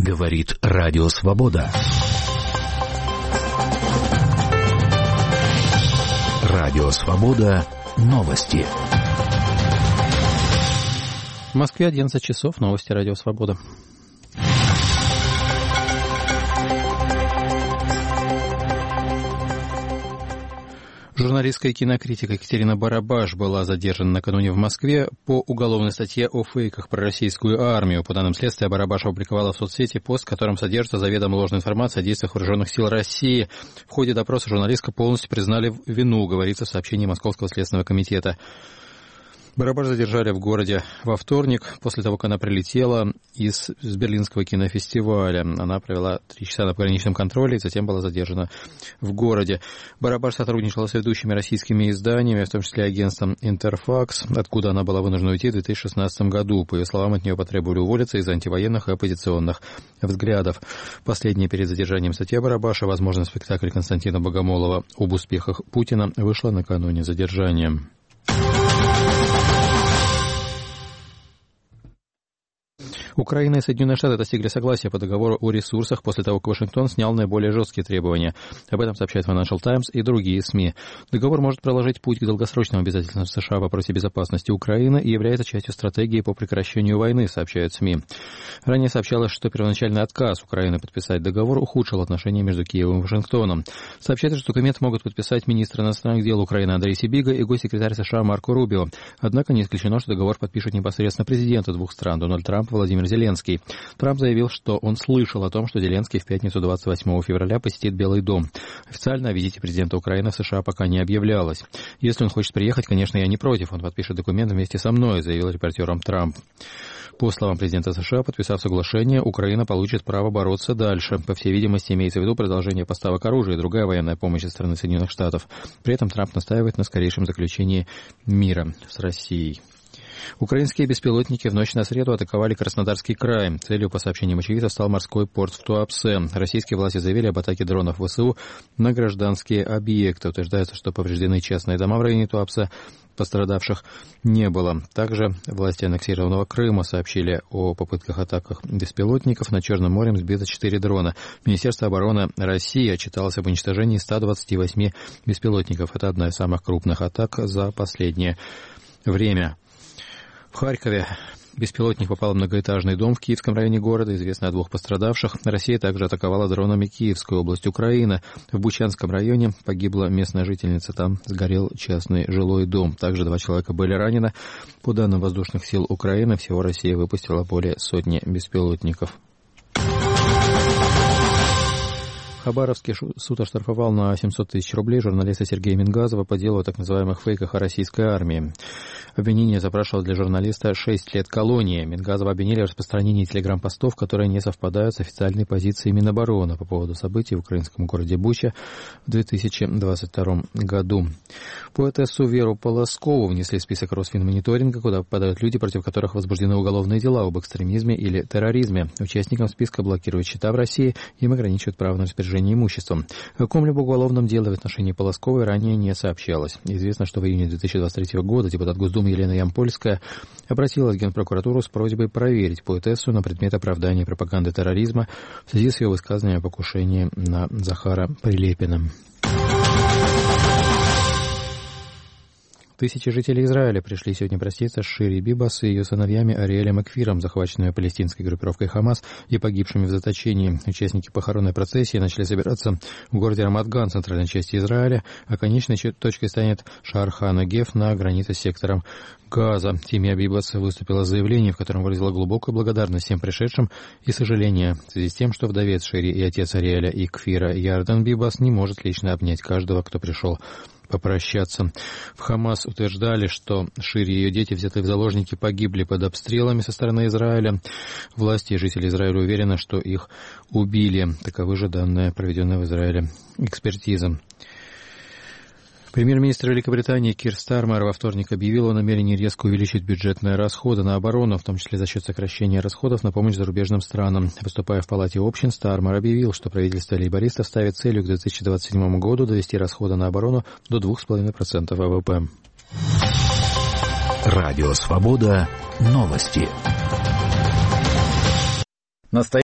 Говорит Радио Свобода. Радио Свобода. Новости. В Москве 11 часов. Новости Радио Свобода. Журналистка и кинокритик Екатерина Барабаш была задержана накануне в Москве по уголовной статье о фейках про российскую армию. По данным следствия, Барабаш опубликовала в соцсети пост, в котором содержится заведомо ложная информация о действиях вооруженных сил России. В ходе допроса журналистка полностью признали вину, говорится в сообщении Московского следственного комитета. Барабаш задержали в городе во вторник, после того, как она прилетела из Берлинского кинофестиваля. Она провела 3 часа на пограничном контроле и затем была задержана в городе. Барабаш сотрудничала с ведущими российскими изданиями, в том числе агентством «Интерфакс», откуда она была вынуждена уйти в 2016 году. По ее словам, от нее потребовали уволиться из-за антивоенных и оппозиционных взглядов. Последняя перед задержанием статья Барабаша, возможно, спектакль Константина Богомолова об успехах Путина, вышла накануне задержания. Украина и Соединенные Штаты достигли согласия по договору о ресурсах после того, как Вашингтон снял наиболее жесткие требования. Об этом сообщает Financial Times и другие СМИ. Договор может проложить путь к долгосрочным обязательствам США в вопросе безопасности Украины и является частью стратегии по прекращению войны, сообщают СМИ. Ранее сообщалось, что первоначальный отказ Украины подписать договор ухудшил отношения между Киевом и Вашингтоном. Сообщается, что документ могут подписать министр иностранных дел Украины Андрей Сибига и госсекретарь США Марко Рубио. Однако не исключено, что договор подпишут непосредственно президенты двух стран Дональд Трамп и Владимир Зеленский. Трамп заявил, что он слышал о том, что Зеленский в пятницу 28 февраля посетит Белый дом. Официально о визите президента Украины в США пока не объявлялось. Если он хочет приехать, конечно, я не против. Он подпишет документ вместе со мной, заявил репортерам Трамп. По словам президента США, подписав соглашение, Украина получит право бороться дальше. По всей видимости, имеется в виду продолжение поставок оружия и другая военная помощь со стороны Соединенных Штатов. При этом Трамп настаивает на скорейшем заключении мира с Россией. Украинские беспилотники в ночь на среду атаковали Краснодарский край. Целью, по сообщениям очевидцев, стал морской порт в Туапсе. Российские власти заявили об атаке дронов ВСУ на гражданские объекты. Утверждается, что повреждены частные дома в районе Туапсе. Пострадавших не было. Также власти аннексированного Крыма сообщили о попытках атак беспилотников. Над Черным морем сбито 4 дрона. Министерство обороны России отчиталось об уничтожении 128 беспилотников. Это одна из самых крупных атак за последнее время. В Харькове беспилотник попал в многоэтажный дом в Киевском районе города. Известно о 2 пострадавших. Россия также атаковала дронами Киевскую область Украины. В Бучанском районе погибла местная жительница. Там сгорел частный жилой дом. Также 2 человека были ранены. По данным воздушных сил Украины, всего Россия выпустила более 100 беспилотников. Хабаровский суд оштрафовал на 700 тысяч рублей журналиста Сергея Мингазова по делу о так называемых фейках о российской армии. Обвинение запрашивало для журналиста 6 лет колонии. Мингазова обвинили в распространении телеграм-постов, которые не совпадают с официальной позицией Минобороны по поводу событий в украинском городе Буча в 2022 году. Поэтессу Веру Полоскову внесли в список Росфинмониторинга, куда попадают люди, против которых возбуждены уголовные дела об экстремизме или терроризме. Участникам списка блокируют счета в России, им ограничивают право на распоряжение имуществом. О каком-либо уголовном деле в отношении Полосковой ранее не сообщалось. Известно, что в июне 2023 года депутат Госдумы Елена Ямпольская обратилась в Генпрокуратуру с просьбой проверить поэтессу на предмет оправдания пропаганды терроризма в связи с ее высказыванием о покушении на Захара Прилепина. Тысячи жителей Израиля пришли сегодня проститься с Шири Бибас и ее сыновьями Ариэлем и Кфиром, захваченными палестинской группировкой Хамас и погибшими в заточении. Участники похоронной процессии начали собираться в городе Рамат-Ган, центральной части Израиля, а конечной точкой станет Шаар-ха-Негев на границе с сектором Газа. Семья Бибас выступила с заявлением, в котором выразила глубокую благодарность всем пришедшим и сожаление в связи с тем, что вдовец Шири и отец Ариэля и Кфира Ярдан Бибас не может лично обнять каждого, кто пришел попрощаться. В Хамас утверждали, что Шири и ее дети, взятые в заложники, погибли под обстрелами со стороны Израиля. Власти и жители Израиля уверены, что их убили. Таковы же данные, проведенные в Израиле экспертиза. Премьер-министр Великобритании Кир Стармер во вторник объявил о намерении резко увеличить бюджетные расходы на оборону, в том числе за счет сокращения расходов на помощь зарубежным странам. Выступая в Палате общин, Стармер объявил, что правительство лейбористов ставит целью к 2027 году довести расходы на оборону до 2,5% ВВП. Радио Свобода. Новости.